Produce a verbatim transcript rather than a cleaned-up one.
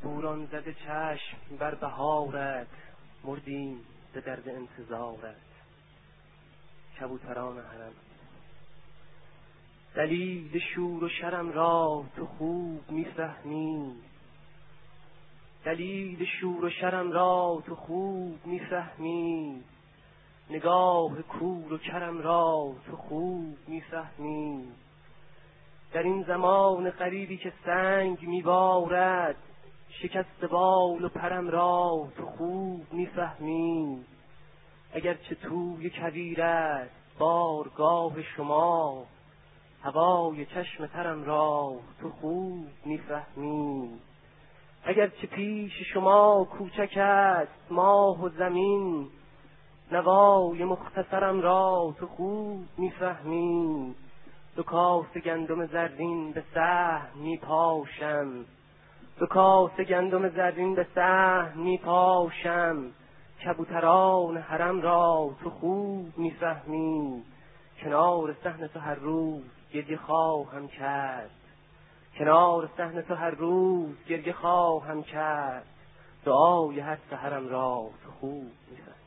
بوران زده چشم بر بهارت، مردیم به درد انتظارت. کبوتران حرم، دلیل شور و شرم را تو خوب میفهمی، دلیل شور و شرم را تو خوب میفهمی، نگاه کور و کرم را تو خوب میفهمی. در این زمان غریبی که سنگ میبارد، شکست بال و پرم را تو خوب میفهمی. اگرچه توی کویر است بارگاه شما، هوای چشم ترم را تو خوب میفهمی. اگرچه پیش شما کوچک است ماه و زمین، نوای مختصرم را تو خوب میفهمی. دو کاسه گندم زرین به سهم میپاشم، دو کاسه گندم زرین به سهم میپاشم. کبوتران حرم را تو خوب میفهمی. کنار صحن تو هر روز گریه خواهم کرد، کنار صحن تو هر روز گریه خواهم کرد. دعای هر سحرم را تو خوب میفهمی.